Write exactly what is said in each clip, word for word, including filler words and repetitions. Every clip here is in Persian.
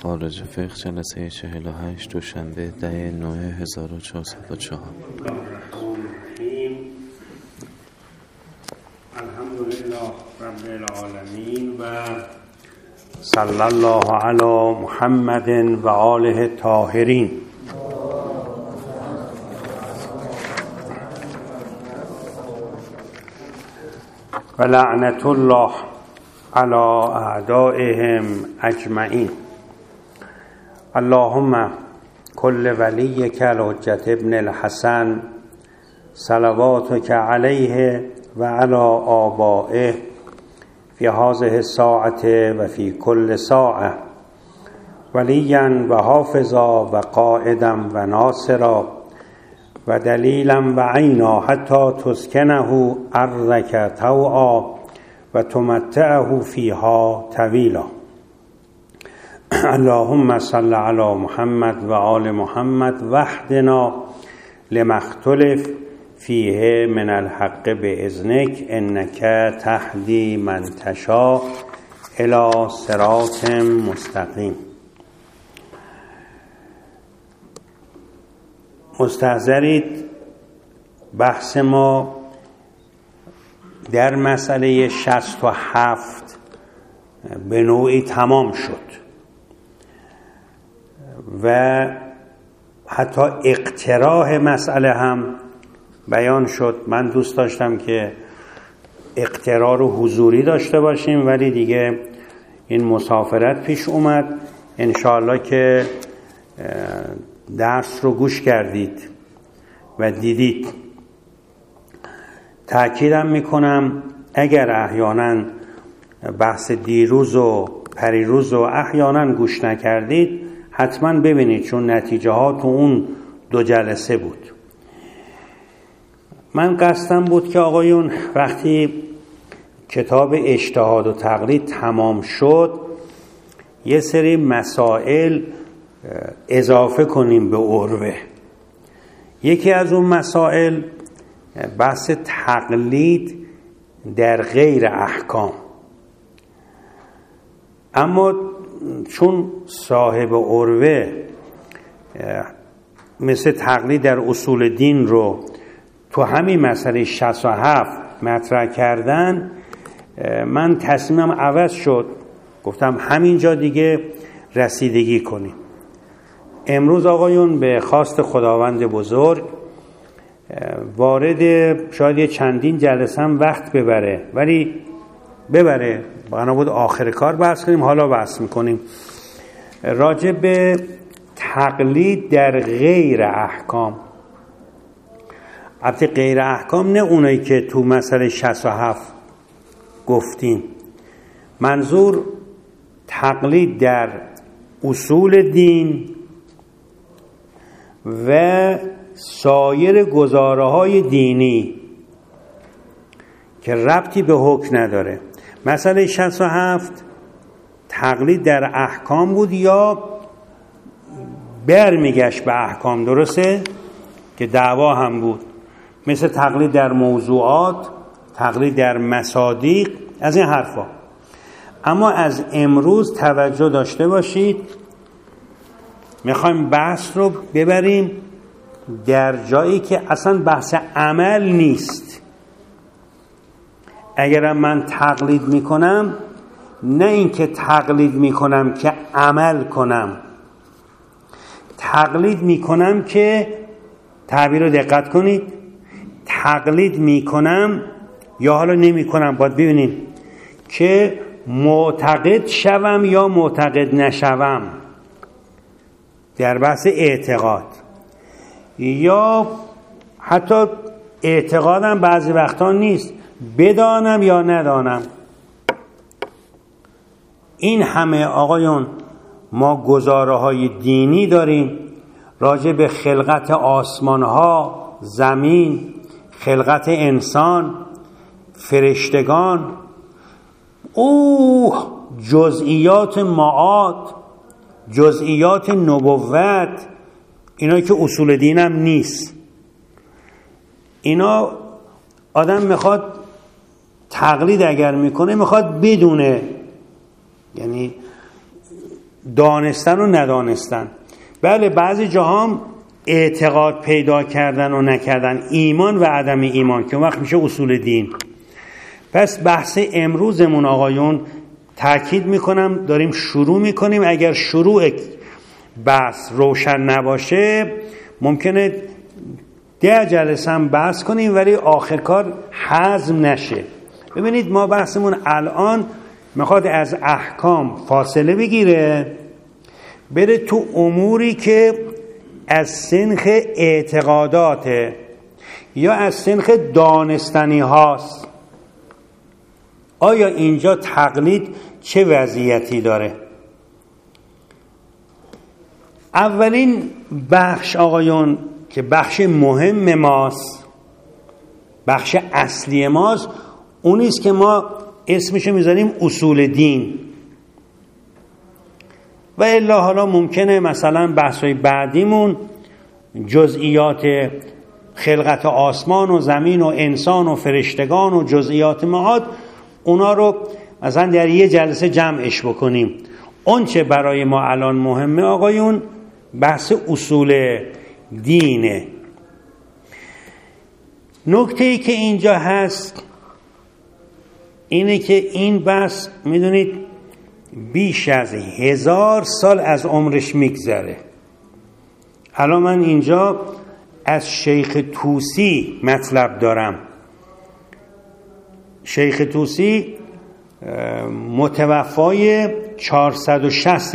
خارج فقه جلسه چهل و هشت دوشنبه ده نوه هزار و چهارصد و چهار. الحمدلله رب العالمین و صلی الله علی محمد و آله الطاهرین. و لعنت الله علی اعدائهم اجمعین. اللهم کل ولیک الحجة ابن الحسن صلواتک علیه و علی آبائه فی هذه الساعة و فی کل ساعة ولیا و حافظا و قائدا و ناصرا و دلیلا و عینا حتی تسکنه ارضک طوعا و تمتعه فیها طویلا. اللهم صل علی محمد و آل محمد وحدنا لما اختلف فیه من الحق باذنک انک تهدی من تشاء الی صراط مستقیم. مستحضرید بحث ما در مسئله شصت و هفت به نوعی تمام شد و حتی اقتراح مسئله هم بیان شد. من دوست داشتم که اقتراح رو حضوری داشته باشیم ولی دیگه این مسافرت پیش اومد. انشاءالله که درس رو گوش کردید و دیدید. تأکیدم میکنم اگر احیانا بحث دیروز و پریروز و احیانا گوش نکردید حتما ببینید، چون نتیجه ها تو اون دو جلسه بود. من قصدم بود که آقایون وقتی کتاب اجتهاد و تقلید تمام شد یه سری مسائل اضافه کنیم به عروه. یکی از اون مسائل بحث تقلید در غیر احکام. اما چون صاحب عروه مثل تقلید در اصول دین رو تو همین مسئله شصت و هفت مطرح کردن، من تصمیمم عوض شد. گفتم همینجا دیگه رسیدگی کنیم. امروز آقایون به خواست خداوند بزرگ وارد شاید یه چندین جلسه هم وقت ببره ولی ببره بنا بود آخر کار بحث کنیم. حالا بحث میکنیم راجع به تقلید در غیر احکام. البته غیر احکام نه اونایی که تو مسئله شصت و هفت گفتیم، منظور تقلید در اصول دین و سایر گزاره‌های دینی که ربطی به حکم نداره. مسئله شصت و هفت تقلید در احکام بود یا برمیگشت به احکام، درسته؟ که دعوا هم بود، مثل تقلید در موضوعات، تقلید در مصادیق، از این حرفا. اما از امروز توجه داشته باشید، میخوایم بحث رو ببریم در جایی که اصلا بحث عمل نیست. اگرم من تقلید میکنم، نه اینکه تقلید میکنم که عمل کنم، تقلید میکنم که، تعبیر رو دقت کنید، تقلید میکنم یا حالا نمیکنم، باید ببینید که معتقد شوم یا معتقد نشوم در بحث اعتقاد، یا حتی اعتقادم بعضی وقتا نیست، بدانم یا ندانم. این همه آقایون ما گزاره های دینی داریم راجع به خلقت آسمان ها، زمین، خلقت انسان، فرشتگان، اوه جزئیات معاد، جزئیات نبوت، اینا که اصول دینم نیست. اینا آدم میخواد تقلید اگر میکنه میخواد بدونه، یعنی دانستن و ندانستن. بله بعضی جاها اعتقاد پیدا کردن و نکردن، ایمان و عدم ایمان، که اون وقت میشه اصول دین. پس بحث امروزمون آقایون، تأکید میکنم داریم شروع میکنیم. اگر شروع بحث روشن نباشه ممکنه ده جلسه هم بحث کنیم ولی آخر کار هضم نشه. ببینید ما بحثمون الان میخواد از احکام فاصله بگیره، بره تو اموری که از سنخ اعتقاداته یا از سنخ دانستنی هاست. آیا اینجا تقلید چه وضعیتی داره؟ اولین بخش آقایون که بخش مهم ماست، بخش اصلی ماست، اونیست که ما اسمشو میذاریم اصول دین. و الا حالا ممکنه مثلا بحثای بعدیمون جزئیات خلقت آسمان و زمین و انسان و فرشتگان و جزئیات معاد، اونا رو مثلا در یه جلسه جمعش بکنیم. اون چه برای ما الان مهمه آقایون بحث اصول دینه. نکته‌ای که اینجا هست اینه که این بحث میدونید بیش از هزار سال از عمرش میگذره. الان من اینجا از شیخ طوسی مطلب دارم. شیخ طوسی متوفای چهارصد و شصت،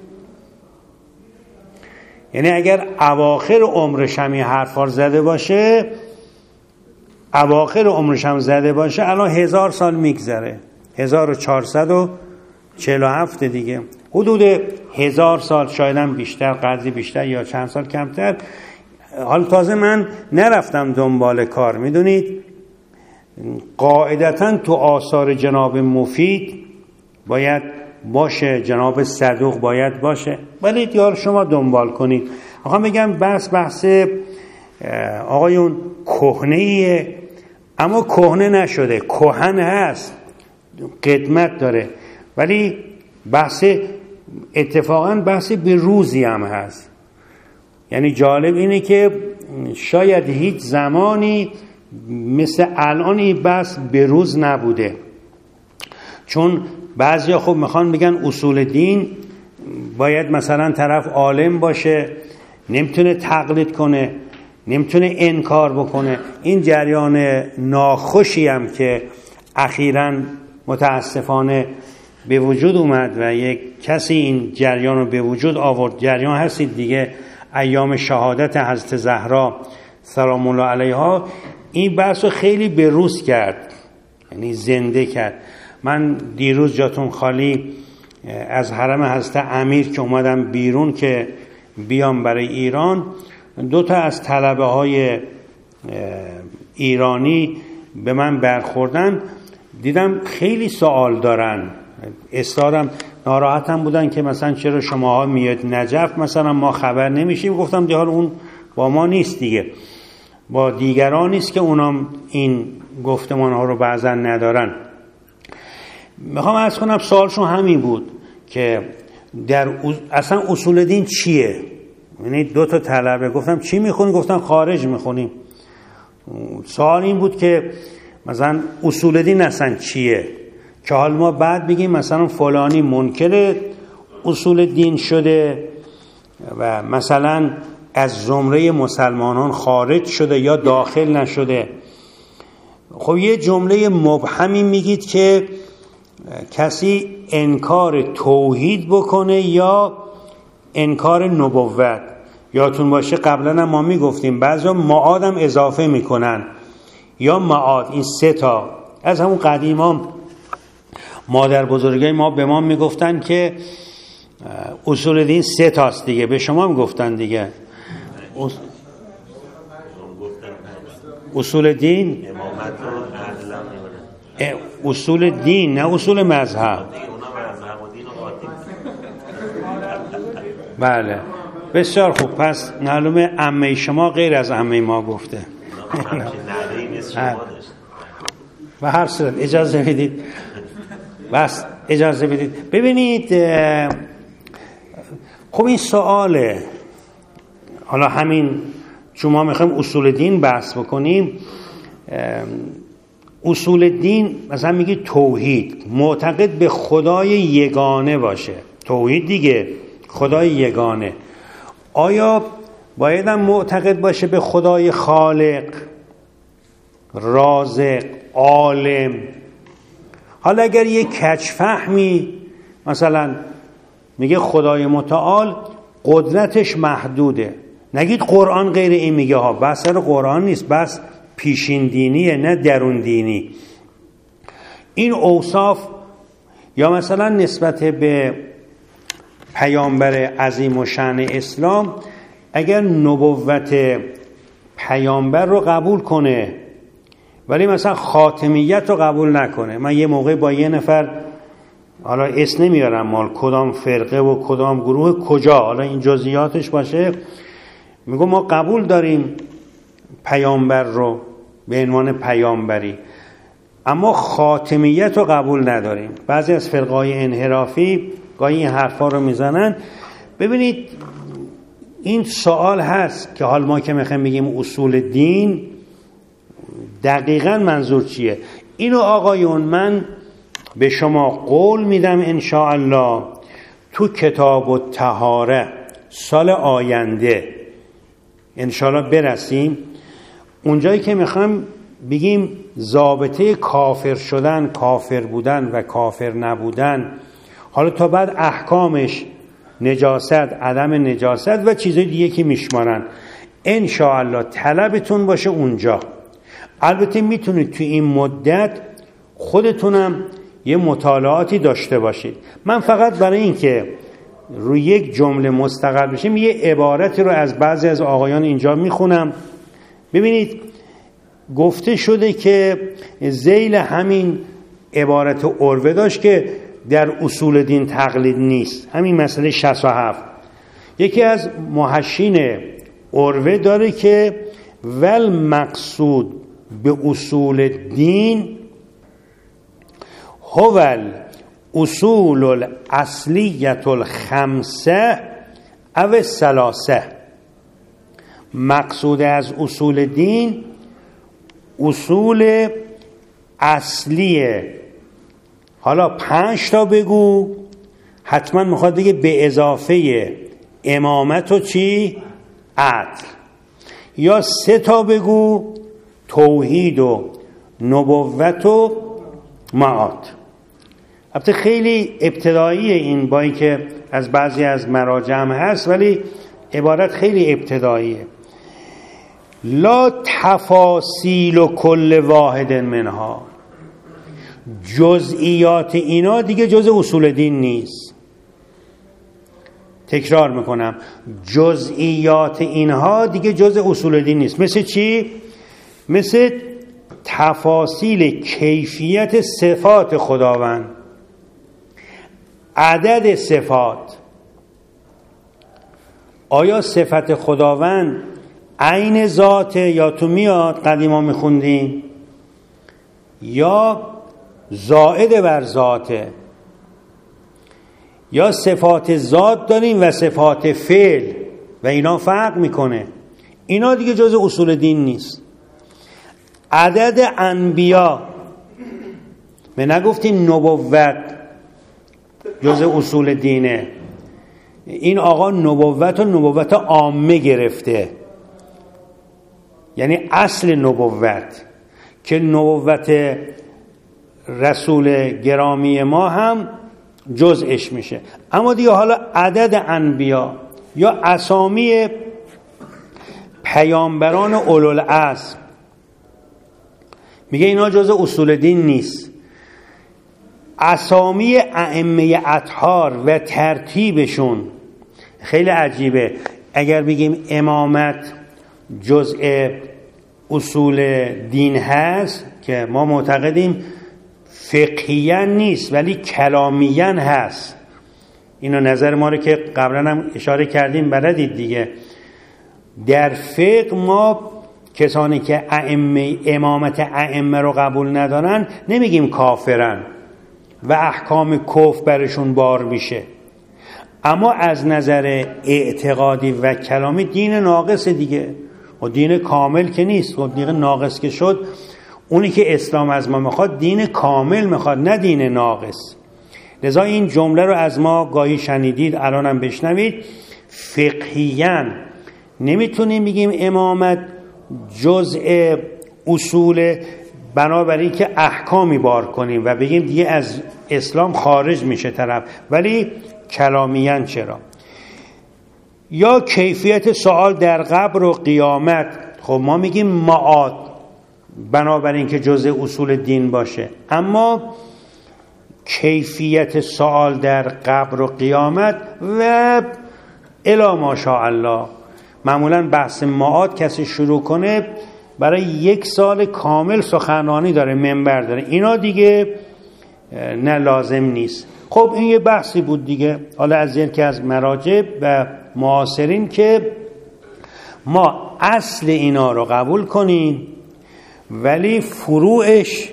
یعنی اگر اواخر عمرش هم این حرفا زده باشه، اواخر عمرش هم زده باشه، الان هزار سال میگذره، هزار و چهارصد و چهل و هفت دیگه، حدود هزار سال، شاید هم بیشتر، قدری بیشتر یا چند سال کمتر. حالا تازه من نرفتم دنبال کار، میدونید قاعدتاً تو آثار جناب مفید باید باشه، جناب صدوق باید باشه، ولی دیار شما دنبال کنید. میخوام بگم بحث بحث آقایون کهنه‌ایه، اما کهنه نشده، کهن هست، قدمت داره، ولی بحث اتفاقاً بحث به روزی هم هست. یعنی جالب اینه که شاید هیچ زمانی مثل الان این بحث به روز نبوده، چون بعضیا خب میخوان بگن اصول دین باید مثلا طرف عالم باشه، نمیتونه تقلید کنه، نمیتونه انکار بکنه. این جریان ناخوشی هم که اخیراً متاسفانه به وجود اومد و یک کسی این جریان رو به وجود آورد، جریان هستید دیگه، ایام شهادت حضرت زهرا سلام الله علیها، این بحث رو خیلی بروز کرد، یعنی زنده کرد. من دیروز جاتون خالی از حرم حضرت امیر که اومدم بیرون که بیام برای ایران، دو تا از طلبه های ایرانی به من برخوردن، دیدم خیلی سوال دارن، اصرارم ناراحتم بودن که مثلا چرا شماها میاد نجف مثلا ما خبر نمیشیم. گفتم دیگه اون با ما نیست دیگه، با دیگران نیست که اونام این گفتمان ها رو بعضا ندارن. میخوام عرض کنم سوالشون همین بود که در اصلا اصول دین چیه. یعنی دو تا طلبه گفتم چی میخونی؟ گفتم خارج میخونیم. سوال این بود که مثلا اصول دین اصلا چیه، که حال ما بعد بگیم مثلا فلانی منکر اصول دین شده و مثلا از زمره مسلمانان خارج شده یا داخل نشده. خب یه جمله مبهمی میگید که کسی انکار توحید بکنه یا انکار نبوت. یادتون باشه قبلا هم ما میگفتیم بعضا معاد هم اضافه میکنن، یا معاد، این سه تا از همون قدیما مادر بزرگای ما به ما میگفتن که اصول دین سه تاست دیگه، به شما میگفتن دیگه اصول دین، اصول دین نه اصول مذهب. بله بسیار خوب، پس معلومه عمه شما غیر از عمه ما گفته. و هر صورت اجازه بدید، بس اجازه بدید. ببینید خب این سواله. حالا همین چون ما میخوایم اصول دین بحث بکنیم، اصول دین مثلا میگی توحید، معتقد به خدای یگانه باشه. توحید دیگه، خدای یگانه. آیا باید هم معتقد باشه به خدای خالق، رازق، عالم؟ حالا اگر یک کجفهمی مثلا میگه خدای متعال قدرتش محدوده، نگید قرآن غیر این میگه ها، بس سر قرآن نیست، بس پیشین دینیه نه درون دینی. این اوصاف یا مثلا نسبت به پیامبر عظیم و شأن اسلام، اگر نبوت پیامبر رو قبول کنه ولی مثلا خاتمیت رو قبول نکنه. من یه موقع با یه نفر، حالا اسم نمیارم مال کدام فرقه و کدام گروه کجا، حالا این جزئیاتش باشه، میگم ما قبول داریم پیامبر رو به عنوان پیامبری، اما خاتمیت رو قبول نداریم. بعضی از فرقای انحرافی گاهی این حرفا رو میزنن. ببینید این سوال هست که حال ما که میخوایم بگیم اصول دین دقیقاً منظور چیه. اینو آقایون من به شما قول میدم انشاءالله تو کتاب الطهاره سال آینده انشاءالله برسیم اونجایی که میخوایم بگیم ضابطه کافر شدن، کافر بودن و کافر نبودن، حالا تا بعد احکامش، نجاست، عدم نجاست و چیزای دیگه که میشمارن، انشاءالله طلبتون باشه اونجا. البته میتونید توی این مدت خودتونم یه مطالعاتی داشته باشید. من فقط برای این که روی یک جمله مستقل بشیم یه عبارتی رو از بعضی از آقایان اینجا میخونم. ببینید گفته شده که ذیل همین عبارت عروه داشت که در اصول دین تقلید نیست، همین مسئله شصت و هفت. یکی از محشین عروه داره که ول مقصود به اصول دین هو اصول الاصلیت الخمسه او الثلاثه. مقصود از اصول دین اصول اصلیه. حالا پنج تا بگو، حتما میخواد بگه به اضافه امامت و چی؟ عدل. یا سه تا بگو، توحید و نبوت و معاد. البته خیلی ابتداییه این، با اینکه از بعضی از مراجع هم هست ولی عبارت خیلی ابتداییه. لا تفاصیل و کل واحد منها، جزئیات اینا دیگه جز اصول دین نیست. تکرار میکنم، جزئیات اینها دیگه جز اصول دین نیست. مثل چی؟ مثل تفاصیل کیفیت صفات خداوند، عدد صفات. آیا صفت خداوند عین ذاته یا تو میاد قدیما میخوندیم، یا زائد بر ذاته، یا صفات ذات داریم و صفات فعل و اینا فرق میکنه. اینا دیگه جز اصول دین نیست. عدد انبیا، ما نگفتیم نبوت جز اصول دینه. این آقا نبوت و نبوت عامه گرفته، یعنی اصل نبوت که نبوت رسول گرامی ما هم جزءش میشه. اما دیگه حالا عدد انبیا یا اسامی پیامبران اولوالعزم میگه اینا جز اصول دین نیست. اسامی ائمه اطهار و ترتیبشون خیلی عجیبه. اگر بگیم امامت جزء اصول دین هست که ما معتقدیم فقهیاً نیست ولی کلامیاً هست، اینو نظر ما رو که قبلا هم اشاره کردیم بلدید دیگه. در فقه ما کسانی که ائمه امامت ائمه رو قبول ندارن نمیگیم کافرن و احکام کفر برشون بار میشه، اما از نظر اعتقادی و کلامی دین ناقص دیگه، و دین کامل که نیست. و دیگه ناقص که شد، اونی که اسلام از ما میخواد دین کامل میخواد، نه دین ناقص. لذا این جمله رو از ما گاهی شنیدید، الانم بشنوید. فقهیاً نمیتونیم بگیم امامت جزء اصول، بنابراین که احکامی بار کنیم و بگیم دیگه از اسلام خارج میشه طرف، ولی کلامیاً چرا؟ یا کیفیت سوال در قبر و قیامت، خب ما میگیم معاد، بنابراین که جزء اصول دین باشه. اما کیفیت سوال در قبر و قیامت و الا ماشاءالله، معمولا بحث معاد کسی شروع کنه برای یک سال کامل سخنرانی داره، منبر داره، اینا دیگه نه لازم نیست. خب این یه بحثی بود دیگه، حالا از این که از مراجع و معاصرین که ما اصل اینا رو قبول کنیم ولی فروعش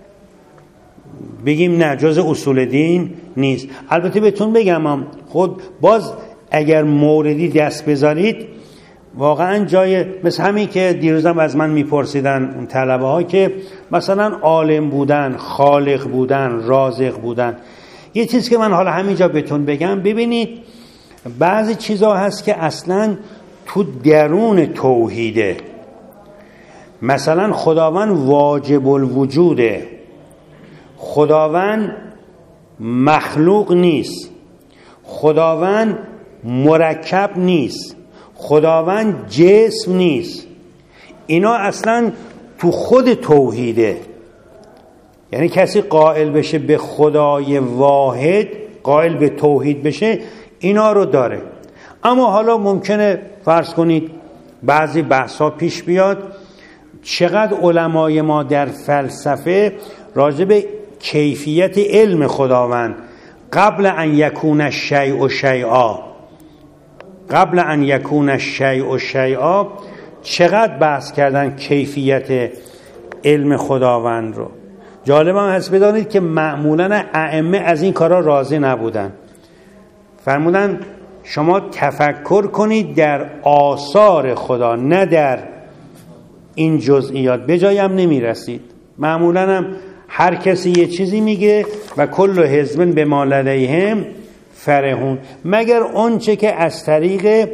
بگیم نه جز اصول دین نیست. البته بهتون بگم خود باز اگر موردی دست بذارید واقعا جای، مثل همین که دیروزم از من میپرسیدن اون طلبه ها که مثلا عالم بودن، خالق بودن، رازق بودن، یه چیز که من حالا همینجا بهتون بگم، ببینید بعضی چیزا هست که اصلا تو درون توحیده. مثلا خداوند واجب الوجوده، خداوند مخلوق نیست، خداوند مرکب نیست، خداوند جسم نیست. اینا اصلا تو خود توحیده. یعنی کسی قائل بشه به خدای واحد، قائل به توحید بشه، اینا رو داره. اما حالا ممکنه فرض کنید بعضی بحثا پیش بیاد، چقدر علمای ما در فلسفه راجع به کیفیت علم خداوند قبل ان یکون الشیء شیئا، قبل ان یکون الشیء شیئا چقدر بحث کردن کیفیت علم خداوند رو. جالب هم هست بدانید که معمولا ائمه از این کارا راضی نبودن. فرمودن شما تفکر کنید در آثار خدا، نه در این جزئیات، به جایی هم نمی رسید. معمولا هم هر کسی یه چیزی میگه و کل حزب بما لدیهم فرحون، مگر اون چه که از طریق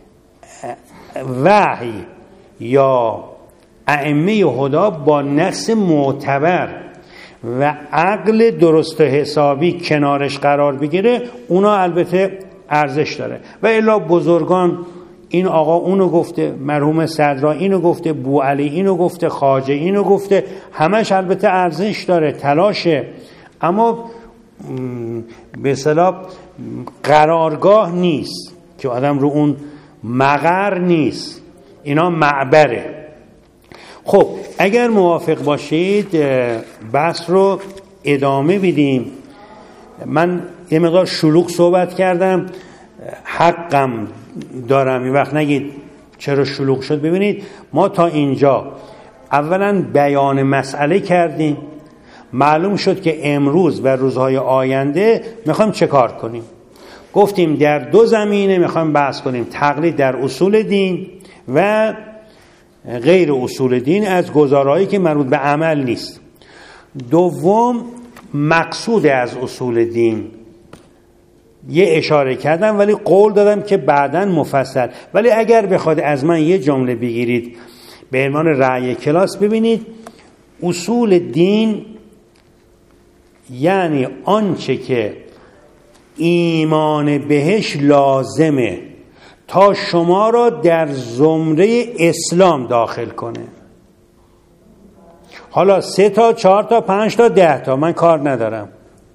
وحی یا ائمه هدا با نص معتبر و عقل درست و حسابی کنارش قرار بگیره، اونا البته ارزش داره. و الا بزرگان، این آقا اونو گفته، مرحوم صدرا اینو گفته، بوعلی اینو گفته، خواجه اینو گفته، همش البته ارزش داره، تلاشه، اما به اصطلاح قرارگاه نیست که آدم رو اون مقر نیست، اینا معبره. خب اگر موافق باشید بحث رو ادامه بدیم. من یه مقدار شلوغ صحبت کردم، حقم دارم، این وقت نگید چرا شلوغ شد. ببینید ما تا اینجا اولا بیان مسئله کردیم، معلوم شد که امروز و روزهای آینده میخوایم چه کار کنیم. گفتیم در دو زمینه میخوایم بحث کنیم، تقلید در اصول دین و غیر اصول دین از گزارهایی که مربوط به عمل نیست. دوم مقصود از اصول دین یه اشاره کردم ولی قول دادم که بعداً مفصل. ولی اگر بخواد از من یه جمله بگیرید به عنوان رأی کلاس، ببینید اصول دین یعنی آنچه که ایمان بهش لازمه تا شما را در زمره اسلام داخل کنه. حالا سه تا، چهار تا، پنج تا، ده تا، من کار ندارم.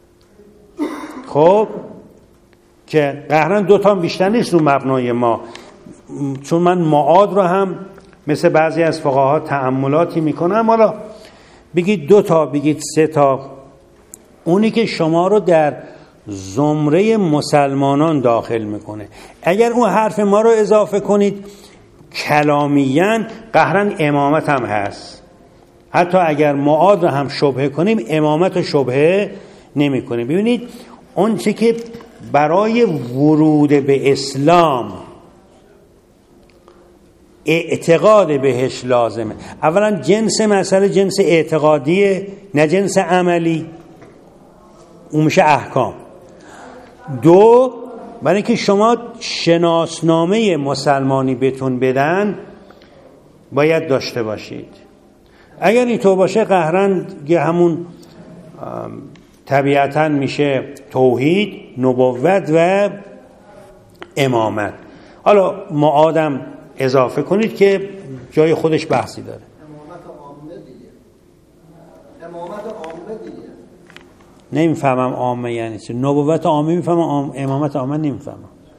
خب که قهرن دو تا بیشتر نیست رو مبنای ما، چون من معاد رو هم مثل بعضی از فقها تأملاتی میکنم. حالا بگید دو تا، بگید سه تا، اونی که شما رو در زمره مسلمانان داخل میکنه. اگر اون حرف ما رو اضافه کنید کلامیاً قهرن امامت هم هست. حتی اگر معاد رو هم شبهه کنیم امامت رو شبهه نمی کنیم. ببینید اون چه که برای ورود به اسلام اعتقاد بهش لازمه. اولا جنس مسئله جنس اعتقادیه، نه جنس عملی، اون میشه احکام. دو، برای اینکه شما شناسنامه مسلمانی بهتون بدن باید داشته باشید. اگر اینطور باشه قهرن همون طبیعتاً میشه توحید، نبوت و امامت. حالا معادم اضافه کنید که جای خودش بحثی داره. امامت عامه دیگه. امامت عامه دیگه. نمیفهمم عامه یعنی چه. نبوت عامه میفهمم، امامت عامه نمیفهمم.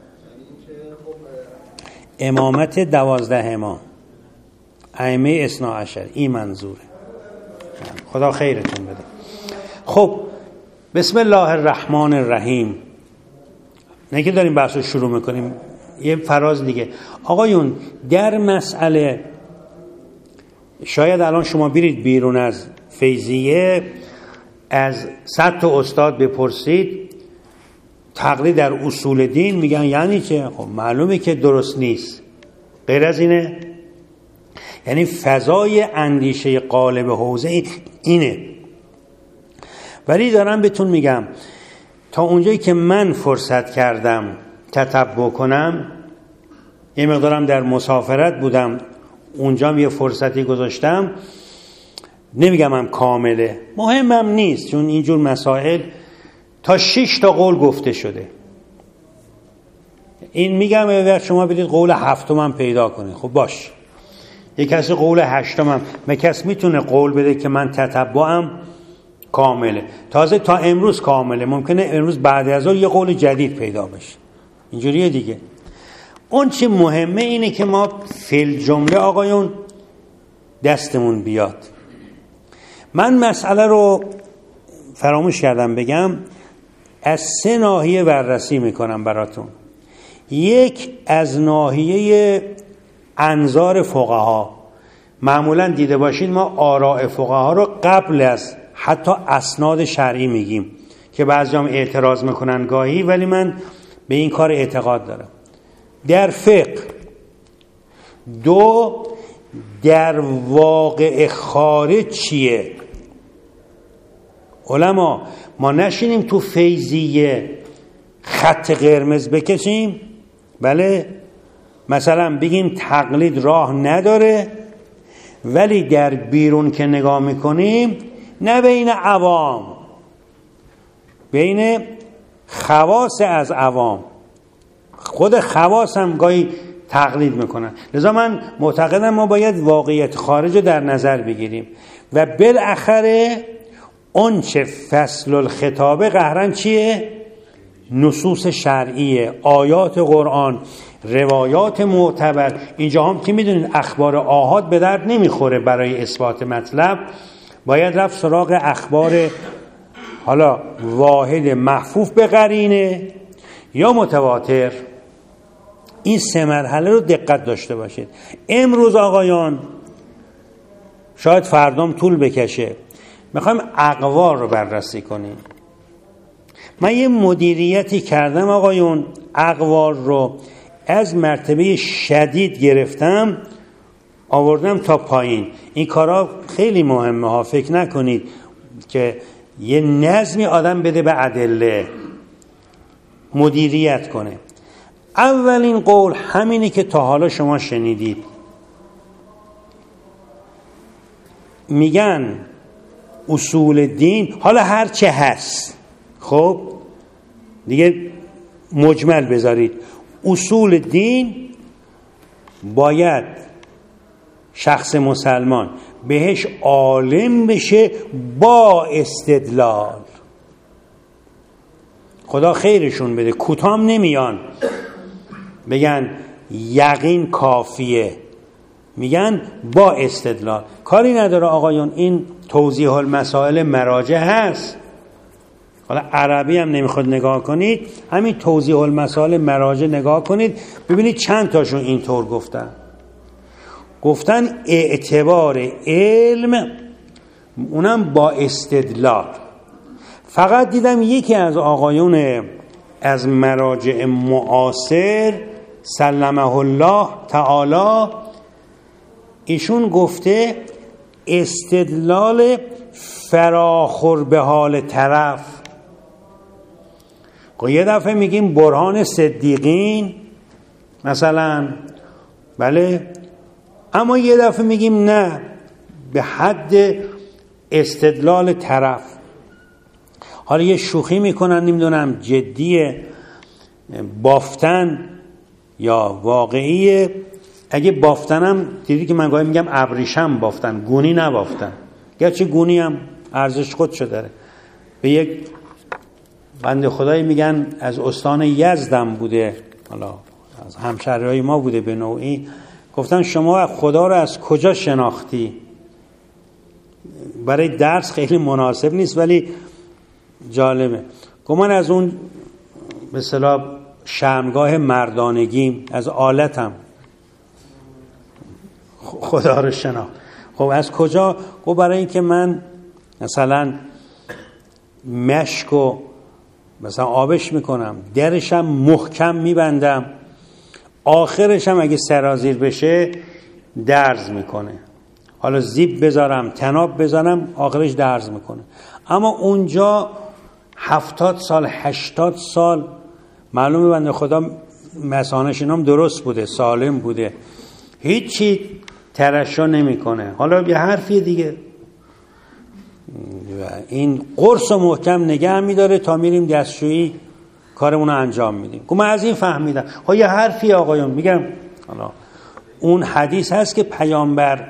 امامت دوازده امام، ائمه اثنا عشر، این منظوره. خدا خیرتون بده. خب بسم الله الرحمن الرحیم. نه که داریم بحث رو شروع میکنیم، یه فراز دیگه. آقایون در مسئله شاید الان شما برید بیرون از فیضیه، از صد تا استاد بپرسید تقلید در اصول دین، میگن یعنی چه؟ خب معلومه که درست نیست. غیر از اینه؟ یعنی فضای اندیشه غالب حوزه اینه. ولی دارم بهتون میگم تا اونجایی که من فرصت کردم تتبع کنم، یه مقدارم در مسافرت بودم، اونجام یه فرصتی گذاشتم، نمیگم هم کامله، مهمم نیست، چون اینجور مسائل تا شش تا قول گفته شده. این میگم اگر شما برید قول هفتم هم پیدا کنید، خب باش. یک کسی قول هشتم هم، من کس میتونه قول بده که من تتبعم کامله، تازه تا امروز کامله، ممکنه امروز بعد از اون یه قول جدید پیدا بشه، اینجوریه دیگه. اون چه مهمه اینه که ما فی جمله آقایون دستمون بیاد. من مسئله رو فراموش کردم بگم، از سه ناحیه بررسی میکنم براتون. یک، از ناحیه انظار فقها. معمولا دیده باشید ما آراء فقها رو قبل از حتی اسناد شرعی میگیم که بعضی هم اعتراض میکنن گاهی، ولی من به این کار اعتقاد دارم. در فقه. دو، در واقع خارج چیه؟ علما ما نشینیم تو فیضیه خط قرمز بکشیم، بله، مثلا بگیم تقلید راه نداره، ولی در بیرون که نگاه میکنیم نه بین عوام، بین خواص از عوام، خود خواص هم گاهی تقلید میکنن. لذا من معتقدم ما باید واقعیت خارج رو در نظر بگیریم و بالاخره اون چه فصل الخطابه قهرن چیه؟ نصوص شرعیه، آیات قرآن، روایات معتبر. اینجا هم که میدونید اخبار آحاد به درد نمیخوره برای اثبات مطلب، باید رفت سراغ اخبار حالا واحد محفوف به قرینه یا متواتر. این سه مرحله رو دقت داشته باشید. امروز آقایان، شاید فردام طول بکشه، میخوایم اقوار رو بررسی کنیم. من یه مدیریتی کردم آقایون، اقوار رو از مرتبه شدید گرفتم آوردم تا پایین. این کارا خیلی مهمه ها، فکر نکنید که یه نظمی آدم بده به ادله، مدیریت کنه. اولین قول همینی که تا حالا شما شنیدید، میگن اصول دین، حالا هر چه هست، خب دیگه مجمل بذارید، اصول دین باید شخص مسلمان بهش عالم بشه با استدلال. خدا خیرشون بده، کوتام نمیان بگن یقین کافیه، میگن با استدلال. کاری نداره آقایون، این توضیح المسائل مراجع هست، حالا عربی هم نمیخواد نگاه کنید، همین توضیح المسائل مراجع نگاه کنید، ببینید چند تاشون اینطور گفتن. گفتن اعتبار علم اونم با استدلال. فقط دیدم یکی از آقایون از مراجع معاصر سلمه الله تعالی، ایشون گفته استدلال فراخور به حال طرف. یه دفعه میگیم برهان صدیقین مثلا، بله، اما یه دفعه میگیم نه، به حد استدلال طرف. حالا یه شوخی میکنن، نمیدونم جدیه بافتن یا واقعیه. اگه بافتنم دیدی که من گاهی میگم ابریشم بافتن، گونی نبافتن، گرچه گونی هم ارزش خودشو داره. به یک بنده خدایی میگن از استان یزدم بوده، حالا از همشهریای ما بوده به نوعی، گفتن شما خدا رو از کجا شناختی؟ برای درس خیلی مناسب نیست ولی جالبه. گفت من از اون به اصطلاح شرمگاه مردانگیم، از آلتم خدا رو شناخت. خب از کجا؟ گفت برای اینکه من مثلا مشک و مثلا آبش میکنم، درشم محکم میبندم، آخرشم اگه سرازیر بشه درز میکنه. حالا زیب بذارم، تناب بذارم، آخرش درز میکنه. اما اونجا هفتاد سال هشتاد سال معلومه بنده خدا مثانه‌ش اینام درست بوده، سالم بوده، هیچی ترشح نمیکنه. حالا یه حرفی دیگه، این قرص و محکم نگه میداره تا میریم دستشویی کارمون رو انجام میدیم. گفتم من از این فهمیدم. ها یه حرفی آقایون میگم، حالا اون حدیث هست که پیامبر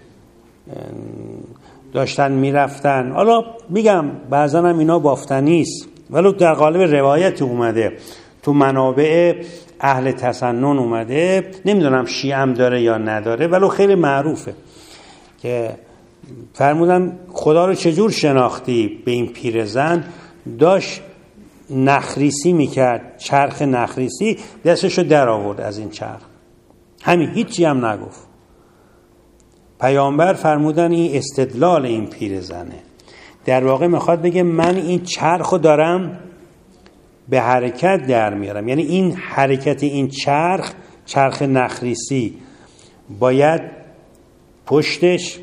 داشتن میرفتن، حالا میگم بعضا هم اینا بافتنی است ولی در قالب روایت اومده، تو منابع اهل تسنن اومده، نمیدونم شیعه هم داره یا نداره ولی خیلی معروفه که فرمودن خدا رو چجور شناختی؟ به این پیرزن داشت نخریسی میکرد، چرخ نخریسی، دستشو در آورد از این چرخ، همین، هیچی هم نگفت. پیامبر فرمودن این استدلال این پیرزنه، در واقع میخواد بگه من این چرخو دارم به حرکت در میارم، یعنی این حرکت این چرخ، چرخ نخریسی، باید پشتش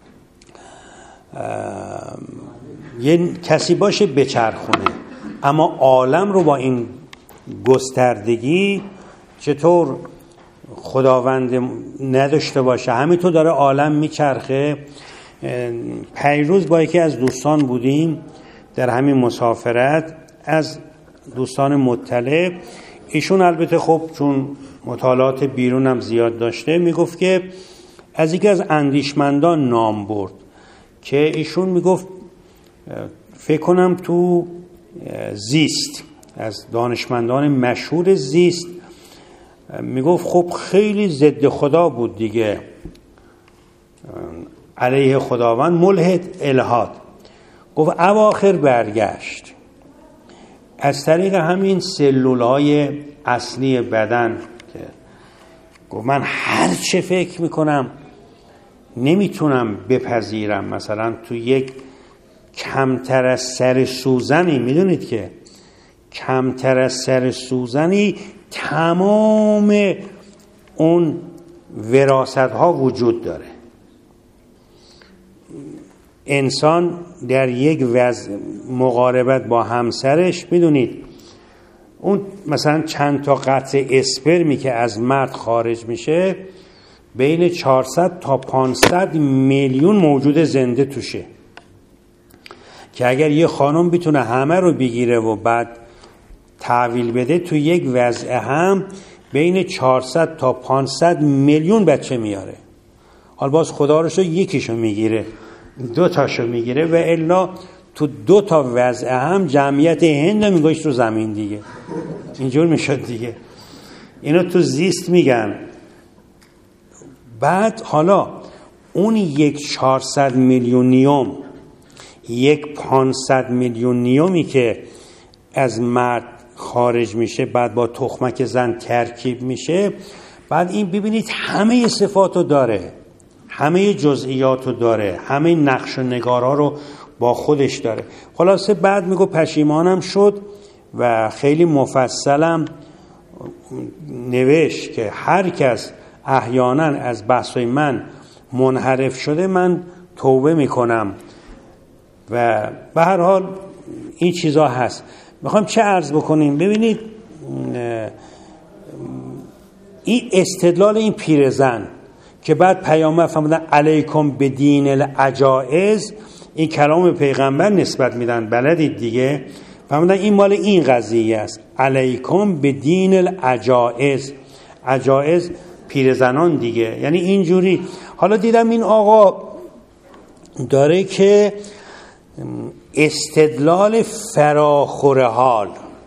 یه کسی باشه بچرخونه. اما عالم رو با این گستردگی چطور خداوند نداشته باشه؟ همینطور داره عالم میچرخه. پیروز با یکی از دوستان بودیم در همین مسافرت، از دوستان مطلع. ایشون البته خب چون مطالعات بیرونم زیاد داشته، میگفت که از یکی از اندیشمندان نام برد که ایشون میگفت فکر کنم تو زیست، از دانشمندان مشهور زیست، میگفت خب خیلی ضد خدا بود دیگه، علیه خداوند، ملحد، الحاد. گفت اواخر برگشت از طریق همین سلولهای اصلی بدن که گفت من هر چه فکر میکنم نمیتونم بپذیرم، مثلا تو یک کمتر از سر سوزنی، میدونید که کمتر از سر سوزنی تمام اون وراثت ها وجود داره. انسان در یک وضع مقاربت با همسرش، میدونید اون مثلا چند تا قطره اسپرمی که از مرد خارج میشه بین چهارصد تا پانصد میلیون موجود زنده توشه، که اگر یه خانم بتونه همه رو بگیره و بعد تحویل بده، تو یک وضع هم بین چهارصد تا پانصد میلیون بچه میاره. حالا باز خدا رو شو یکیشو میگیره، دو تاشو میگیره، و الا تو دو تا وضع هم جمعیت هند میگوشت رو زمین دیگه، اینجور میشد دیگه. اینو تو زیست میگن. بعد حالا اون یک چهارصد میلیونیوم، یک پانصد میلیونیومی که از مرد خارج میشه، بعد با تخمک زن ترکیب میشه، بعد این ببینید همه صفاتو داره، همه جزئیاتو داره، همه نقش و نگارها رو با خودش داره. خلاصه بعد میگو پشیمانم شد و خیلی مفصلم نوشت که هر کس احیانا از بحثای من منحرف شده من توبه میکنم و به هر حال این چیزا هست. میخوام چه عرض بکنیم؟ ببینید این استدلال این پیرزن که بعد پیامبر فرمودن علیکم بدین العجائز، این کلام پیغمبر نسبت میدن، بلدید دیگه، فرمودن این مال این قضیه است، علیکم بدین العجائز. عجائز پیرزنان دیگه، یعنی اینجوری. حالا دیدم این آقا داره که استدلال فراخور حال،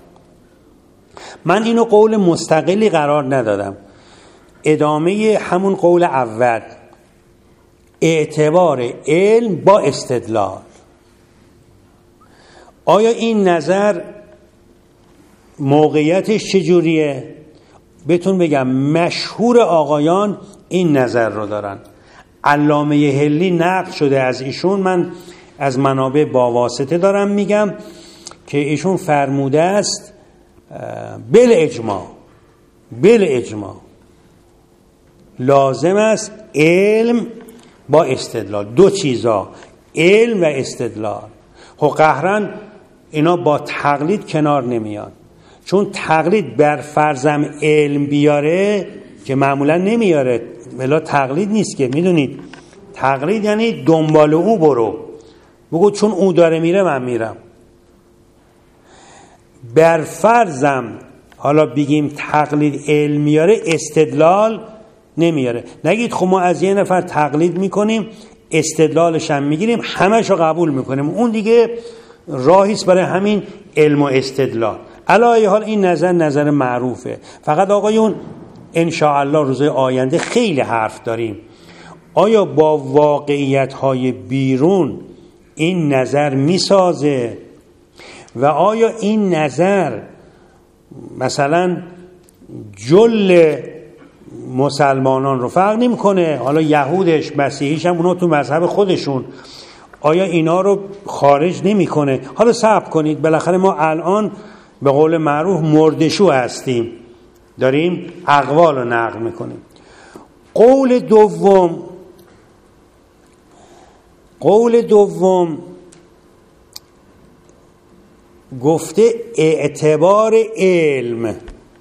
من اینو قول مستقلی قرار ندادم، ادامه همون قول اول، اعتبار علم با استدلال. آیا این نظر موقعیتش چجوریه؟ بهتون بگم مشهور آقایان این نظر رو دارن. علامه حلی نقل شده از ایشون، من از منابع با واسطه دارم میگم که ایشون فرموده است بل اجماع، بل اجماع لازم است علم با استدلال، دو چیزا، علم و استدلال. خب قهرن اینا با تقلید کنار نمیان، چون تقلید بر فرضم علم بیاره که معمولا نمیاره، ولی تقلید نیست که، میدونید تقلید یعنی دنبال او برو، بگو چون او داره میره من میرم. بر فرضم حالا بگیم تقلید علم میاره، استدلال نمیاره. نگید خب ما از یه نفر تقلید میکنیم استدلالش هم میگیریم همش رو قبول میکنیم، اون دیگه راهیست برای همین علم و استدلال. علی حال این نظر نظر معروفه، فقط آقایون انشاءالله روزهای آینده خیلی حرف داریم. آیا با واقعیت های بیرون این نظر میسازه و آیا این نظر مثلا جل مسلمانان رو فرق نمیکنه، حالا یهودش مسیحیش هم اونا تو مذهب خودشون، آیا اینا رو خارج نمیکنه؟ حالا صبر کنید، بالاخره ما الان به قول معروف مردشو هستیم، داریم اقوال رو نقل میکنیم. قول دوم، قول دوم گفته اعتبار علم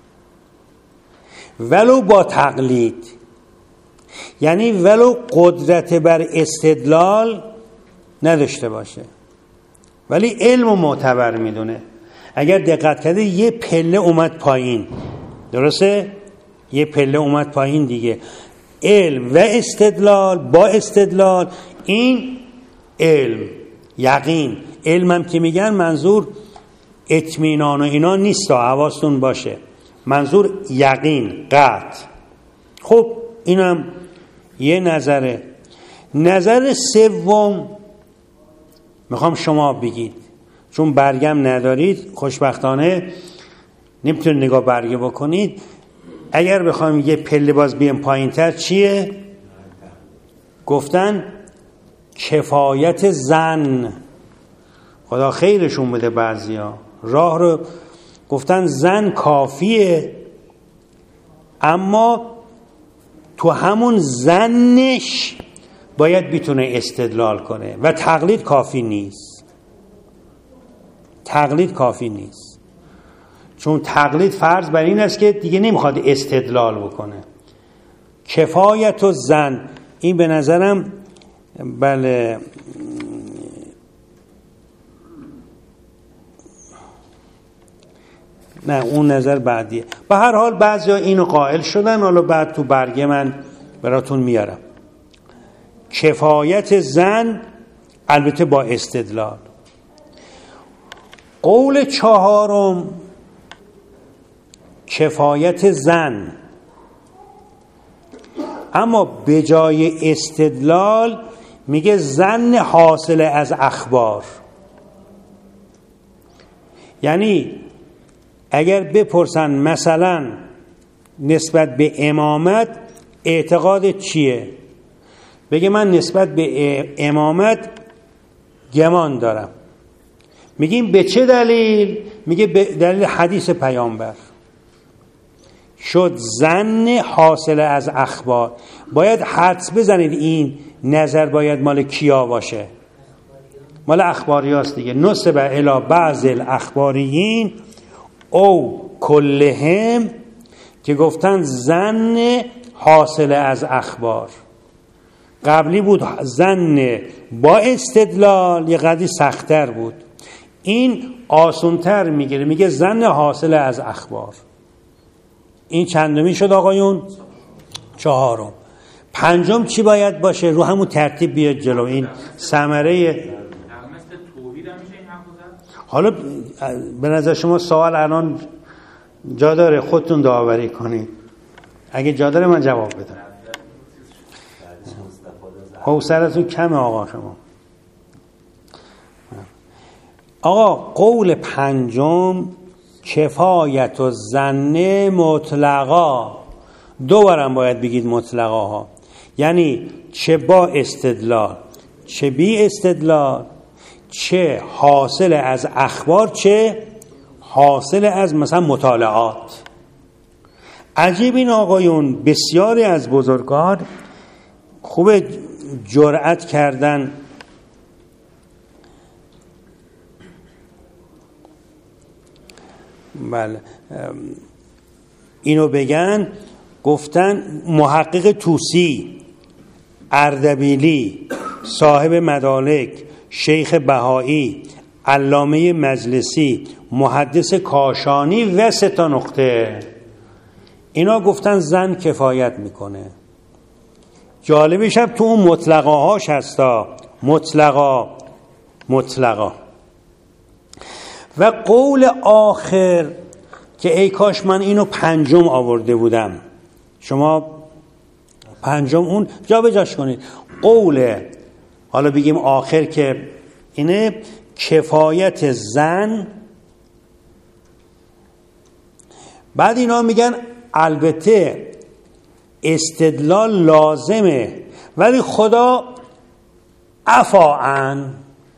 ولو با تقلید، یعنی ولو قدرت بر استدلال نداشته باشه ولی علم رو معتبر میدونه. اگر دقت کرده یه پله اومد پایین، درسته؟ یه پله اومد پایین دیگه، علم و استدلال با استدلال، این علم یقین. علمم که میگن منظور اطمینان و اینا نیست، حواستون باشه، منظور یقین، قطع. خب اینم یه نظره. نظر سوم میخوام شما بگید، چون برگم ندارید خوشبختانه نمیتونید نگاه برگه بکنید. اگر بخوایم یه پله باز بیم پایین تر چیه؟ گفتن کفایت زن، خدا خیرشون بده بعضیا، راه رو گفتن زن کافیه، اما تو همون زنش باید بتونه استدلال کنه و تقلید کافی نیست، تقلید کافی نیست، چون تقلید فرض بر این است که دیگه نمیخواد استدلال بکنه. کفایت و زن، این به نظرم بله نه اون نظر بعدیه. به هر حال بعضیا اینو قائل شدن، حالا بعد تو برگه من براتون میارم. کفایت زن البته با استدلال. قول چهارم کفایت زن اما به جای استدلال میگه زن حاصل از اخبار. یعنی اگر بپرسن مثلا نسبت به امامت اعتقادت چیه، بگه من نسبت به امامت گمان دارم. میگیم به چه دلیل؟ میگه به دلیل حدیث پیامبر شد ظن حاصل از اخبار. باید حدس بزنید این نظر باید مال کیا باشه؟ مال اخباریاست دیگه. نسب الی بعض الاخباریین او کلهم، که گفتن ظن حاصل از اخبار. قبلی بود ظن با استدلال، یه قدری سخت‌تر بود. این آسان‌تر میگیره، میگه ظن حاصل از اخبار. این چندمی شد آقایون؟ چهارم. پنجم چی باید باشه؟ رو همون ترتیب بیاد جلو. این ثمره حالا به نظر شما سوال الان جا داره خودتون داوری کنید. اگه جا داره من جواب بدم. حوصلتون کمه آقا شما. آقا قول پنجم کفایت و ظن مطلقا. دو بارم باید بگید مطلقا ها، یعنی چه با استدلال چه بی استدلال، چه حاصل از اخبار چه حاصل از مثلا مطالعات. عجیب این آقایون بسیاری از بزرگان خوب جرأت کردن بله اینو بگن. گفتن محقق طوسی، اردبیلی، صاحب مدارک، شیخ بهایی، علامه مجلسی، محدث کاشانی و سه تا نقطه، اینا گفتن زن کفایت میکنه. جالبش هم تو اون مطلقاهاش هستا، مطلقا مطلقا. و قول آخر که ای کاش من اینو پنجم آورده بودم، شما پنجم اون جا به جاش کنید. قول حالا بگیم آخر که اینه کفایت زن. بعد اینا میگن البته استدلال لازمه ولی خدا عفاً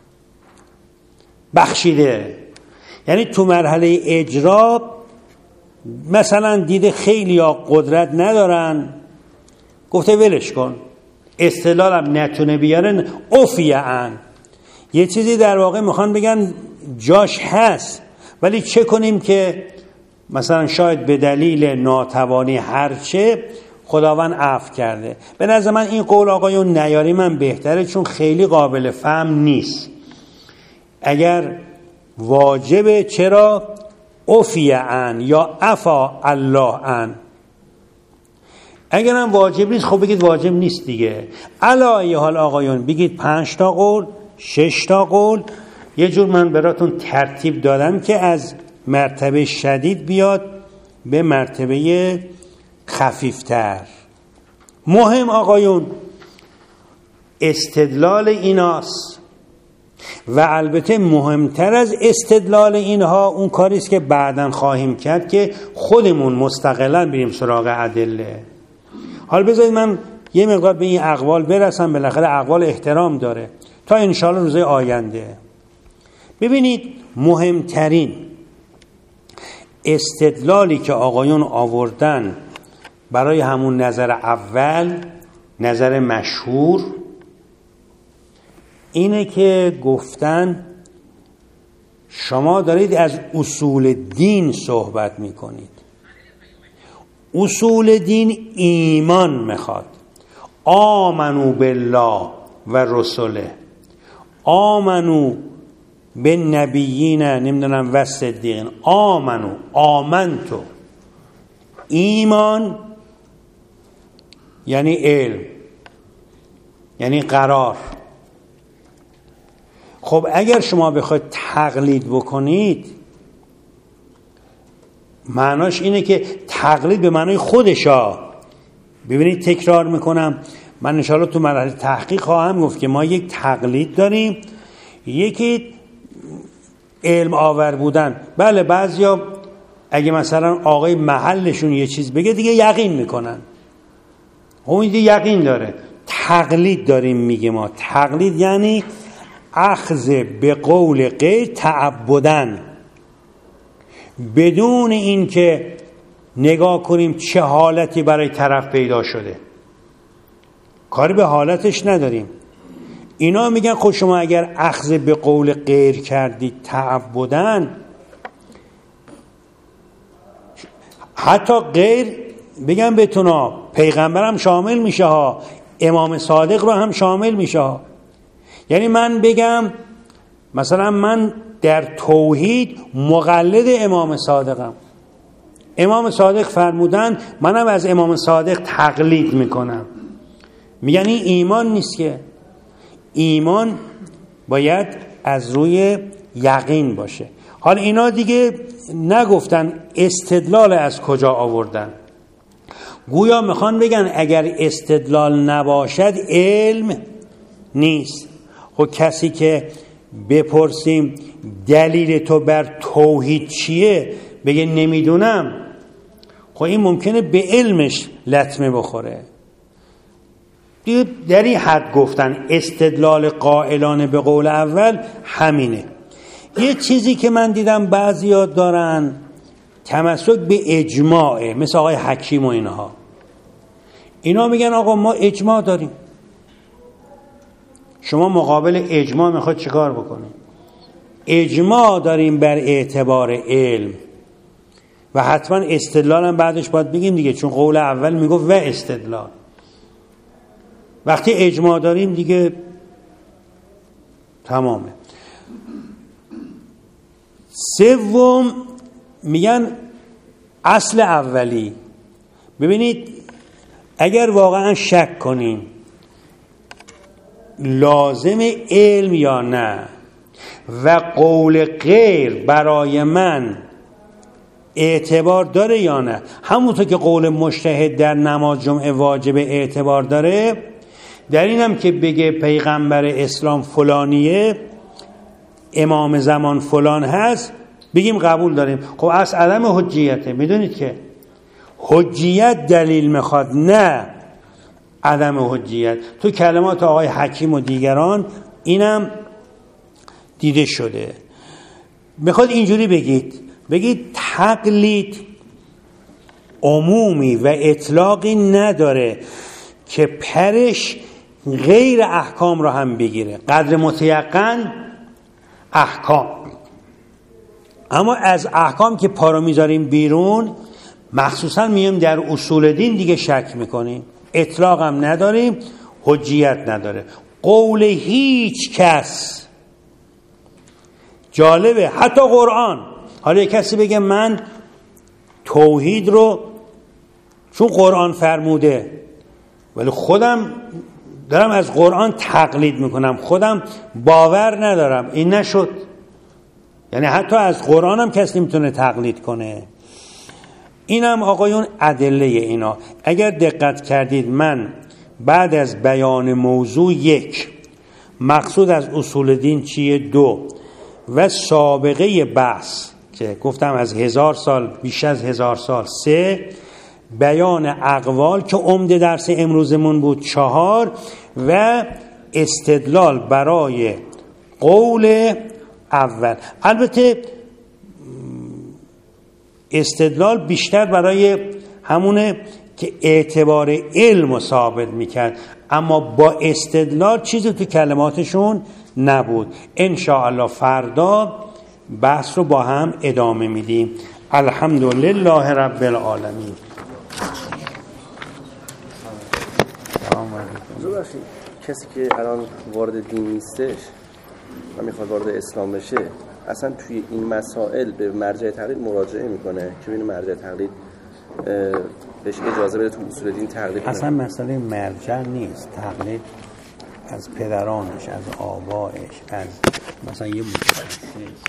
بخشیده. یعنی تو مرحله اجرا مثلا دیده خیلی ها قدرت ندارن، گفته ولش کن، استدلال هم نتونه بیارن، عفیاً. یه چیزی در واقع میخوان بگن جاش هست ولی چه کنیم که مثلا شاید به دلیل ناتوانی هرچه خداوند عفو کرده. به نظر من این قول آقایون نیاری من بهتره، چون خیلی قابل فهم نیست. اگر واجبه چرا عفیاً یا عفا الله ان. اگر هم واجب نیست خب بگید واجب نیست دیگه. علی حال آقایون بگید پنج تا قول، شش تا قول. یه جور من براتون ترتیب دادم که از مرتبه شدید بیاد به مرتبه خفیفتر. مهم آقایون استدلال ایناست و البته مهمتر از استدلال اینها اون کاریست که بعداً خواهیم کرد که خودمون مستقلاً بریم سراغ ادله. حالا بذارید من یه مقدار به این اقوال برسم، بالاخره اقوال احترام داره تا انشاءالله روزهای آینده. ببینید مهمترین استدلالی که آقایون آوردن برای همون نظر اول، نظر مشهور، اینه که گفتن شما دارید از اصول دین صحبت میکنید. اصول دین ایمان میخواد. آمنو بالله و رسوله، آمنو به نبیین نمیدونم و صدیقین، آمنو آمنتو. ایمان یعنی علم، یعنی قرار. خب اگر شما بخواید تقلید بکنید معناش اینه که تقلید به معنای خودشا. ببینید تکرار میکنم، من انشاءالله تو مرحله تحقیق خواهم گفت که ما یک تقلید داریم، یکی علم آور بودن. بله بعضیا اگه مثلا آقای محلشون یه چیز بگه دیگه یقین میکنن، اون دیگه یقین داره. تقلید داریم میگه ما. تقلید یعنی اخذ به قول غیر تعبدن. بدون این که نگاه کنیم چه حالتی برای طرف پیدا شده. کاری به حالتش نداریم. اینا میگن خود شما اگر اخذ به قول غیر کردید تعبدن، حتی غیر بگم بتونا پیغمبر هم شامل میشه ها، امام صادق رو هم شامل میشه ها. یعنی من بگم مثلا من در توحید مقلد امام صادقم، امام صادق فرمودن منم از امام صادق تقلید میکنم. میگن این ایمان نیست که. ایمان باید از روی یقین باشه. حالا اینا دیگه نگفتن استدلال از کجا آوردن. گویا میخوان بگن اگر استدلال نباشد علم نیست. خب کسی که بپرسیم دلیل تو بر توحید چیه بگه نمیدونم، خب این ممکنه به علمش لطمه بخوره. دیگه در این حد گفتن استدلال قائلانه به قول اول همینه. یه چیزی که من دیدم بعضیا دارن تمسک به اجماعه، مثل آقای حکیم و اینها. اینا میگن آقا ما اجماع داریم. شما مقابل اجماع میخواد چیکار بکنیم؟ اجماع داریم بر اعتبار علم و حتما استدلال هم بعدش باید بگیم دیگه، چون قول اول میگفت و استدلال. وقتی اجماع داریم دیگه تمامه. سوم میگن اصل اولی. ببینید اگر واقعا شک کنیم لازم علم یا نه و قول غیر برای من اعتبار داره یا نه، همونطور که قول مجتهد در نماز جمعه واجب اعتبار داره، در اینم که بگه پیغمبر اسلام فلانیه، امام زمان فلان هست، بگیم قبول داریم. خب اصل عدم حجیته. میدونید که حجیت دلیل میخواد، نه عدم حجیت. تو کلمات آقای حکیم و دیگران اینم دیده شده. میخواد اینجوری بگید، بگید تقلید عمومی و اطلاقی نداره که پرش غیر احکام رو هم بگیره. قدر متیقن احکام، اما از احکام که پا رو میذاریم بیرون، مخصوصا میم در اصول دین دیگه شک میکنیم. اطلاق هم نداریم، حجیت نداره. قول هیچ کس، جالبه حتی قرآن. حالا یک کسی بگه من توحید رو چون قرآن فرموده، ولی خودم دارم از قرآن تقلید میکنم، خودم باور ندارم، این نشد. یعنی حتی از قرآن هم کسی نمیتونه تقلید کنه. اینم آقایون ادله اینا. اگر دقت کردید من بعد از بیان موضوع یک، مقصود از اصول دین چیه دو، و سابقه بحث که گفتم از هزار سال، بیش از هزار سال سه، بیان اقوال که عمده درس امروزمون بود چهار، و استدلال برای قول اول. البته استدلال بیشتر برای همونه که اعتبار علم رو ثابت میکرد، اما با استدلال چیزی تو کلماتشون نبود. انشاءالله فردا بحث رو با هم ادامه میدیم. الحمدلله رب العالمین. کسی که الان وارد دین نیستش و میخواد وارد اسلام بشه، اصلا توی این مسائل به مرجع تقلید مراجعه میکنه که ببینه مرجع تقلید بهش اجازه بده تو اصول دین تقلید کنه؟ اصلا مسئله مرجع نیست. تقلید از پدرانش، از آبایش، از مثلا یه